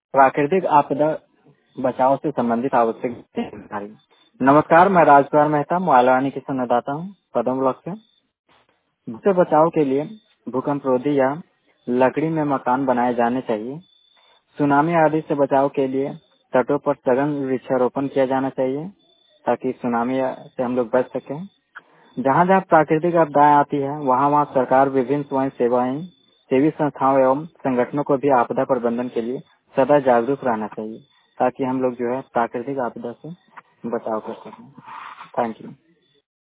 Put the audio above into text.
प्राकृतिक आपदा बचाव से संबंधित आवश्यक जानकारी। नमस्कार, मैं राजकुमार मेहता मोहालवानी के संवाददाता हूँ पदम ब्लॉक से। भूकंप से बचाव के लिए भूकंप रोधी या लकड़ी में मकान बनाए जाने चाहिए। सुनामी आदि से बचाव के लिए तटों पर सघन वृक्षारोपण किया जाना चाहिए ताकि सुनामी से हम लोग बच सकें। जहाँ जहाँ प्राकृतिक आपदाएं आती है वहाँ वहाँ सरकार विभिन्न स्वयं सेवाएं सेवी संस्थाओं एवं संगठनों को भी आपदा प्रबंधन के लिए सदा जागरूक रहना चाहिए ताकि हम लोग जो है प्राकृतिक आपदा से बचाव कर सकें। Thank you.